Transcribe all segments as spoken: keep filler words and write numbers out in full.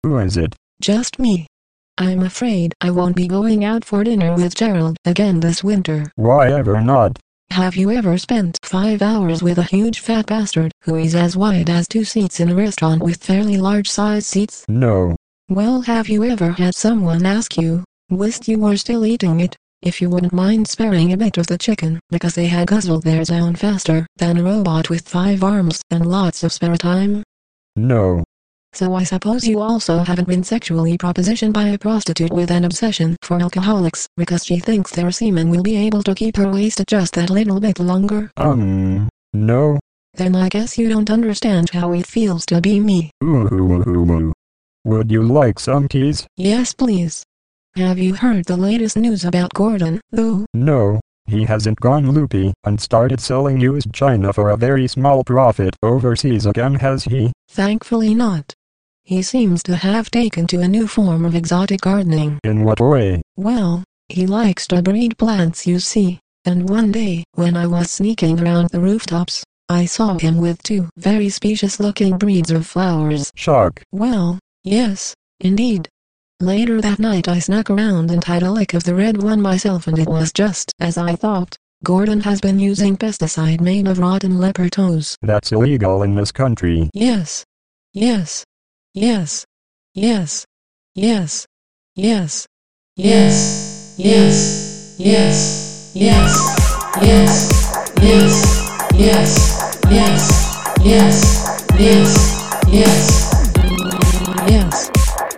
Who is it? Just me. I'm afraid I won't be going out for dinner with Gerald again this winter. Why ever not? Have you ever spent five hours with a huge fat bastard who is as wide as two seats in a restaurant with fairly large size seats? No. Well, have you ever had someone ask you, whilst you were still eating it, if you wouldn't mind sparing a bit of the chicken because they had guzzled theirs down faster than a robot with five arms and lots of spare time? No. So I suppose you also haven't been sexually propositioned by a prostitute with an obsession for alcoholics because she thinks their semen will be able to keep her wasted just that little bit longer? Um, no. Then I guess you don't understand how it feels to be me. Ooh, ooh, ooh, ooh. Would you like some keys? Yes, please. Have you heard the latest news about Gordon, though? No. He hasn't gone loopy and started selling used china for a very small profit overseas again, has he? Thankfully not. He seems to have taken to a new form of exotic gardening. In what way? Well, he likes to breed plants, you see, and one day, when I was sneaking around the rooftops, I saw him with two very specious-looking breeds of flowers. Shock. Well, yes, indeed. Later that night I snuck around and had a lick of the red one myself, and it was just as I thought. Gordon has been using pesticide made of rotten leopard toes. That's illegal in this country. Yes. Yes. Yes. Yes. Yes. Yes. Yes. Yes. Yes. Yes. Yes. Yes. Yes. Yes. Yes. Yes. Yes. Yes.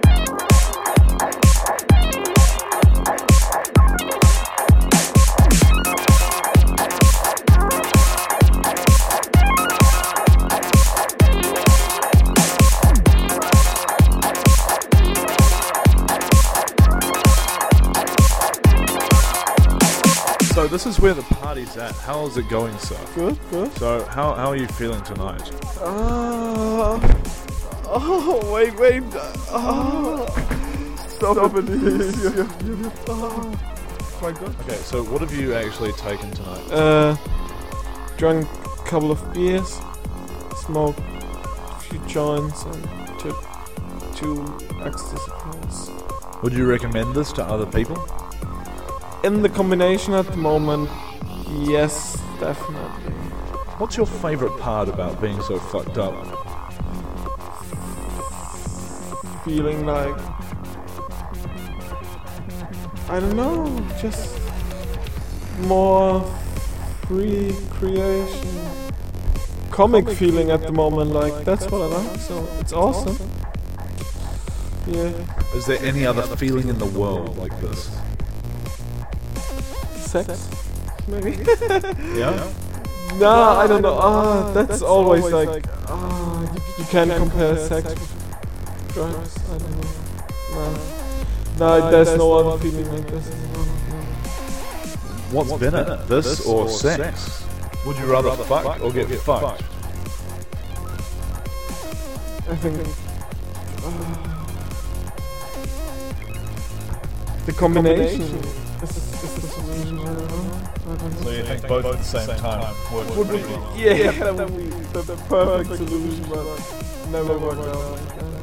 So this is where the party's at. How is it going, sir? Good, good. So how how are you feeling tonight? Uh, oh, wait, wait. Uh, stop, Stop it, please. Oh, quite good. Okay, so what have you actually taken tonight? Uh, drank a couple of beers, smoked a few joints, and took two ecstasy pills. Would you recommend this to other people? In the combination at the moment, yes, definitely. What's your favourite part about being so fucked up? Feeling like, I don't know, just more free creation. Comic feeling at the moment, like, that's what I like, so it's awesome. Yeah. Is there any other feeling in the world like this? Sex, maybe? Yeah? No, I don't know. Ah, that's always like, ah, you, you can't compare sex with drugs. I don't know. No, no, there's no other feeling like this. No, no. What's been it? This or sex? Would you rather fuck or get fucked? I think uh, the combination. So you think both at the same time would, would be wrong? Yeah, that would be the, the perfect solution, but never worked out like that.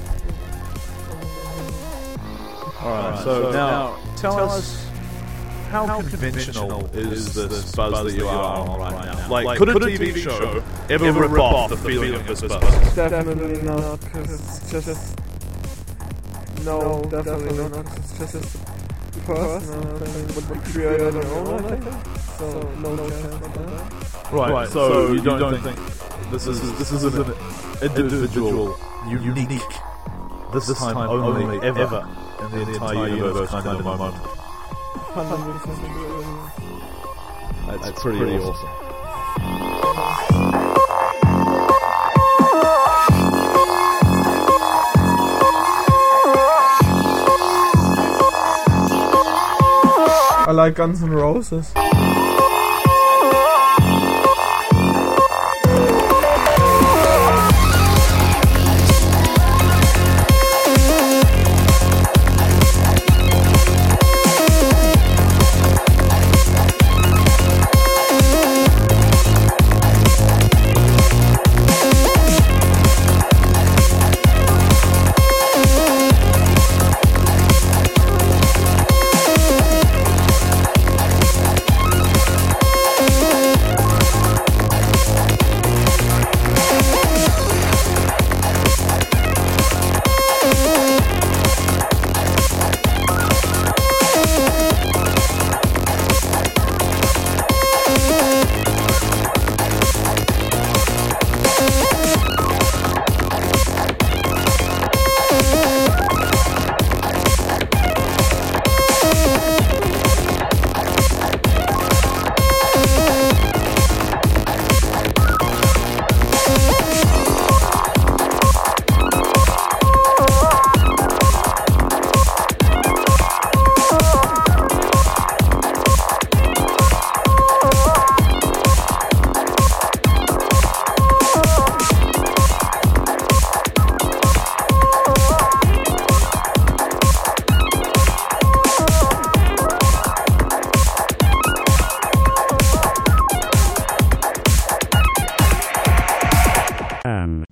Alright, so now tell us, how conventional is this buzz that you are on right now? Like, could a T V show ever rip off the feeling of this buzz? Definitely not, because it's just... No, definitely not, because it's just... personal thing would be created on our own, I think. So no chance of that. Right, right so, so you don't, don't think, think this is this is an individual, unique, this, this time only, ever, ever in the entire universe kind of moment? That's, That's pretty, pretty awesome. I like Guns N' Roses.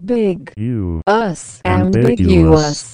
big, You. us, Ambiguous. ambiguous.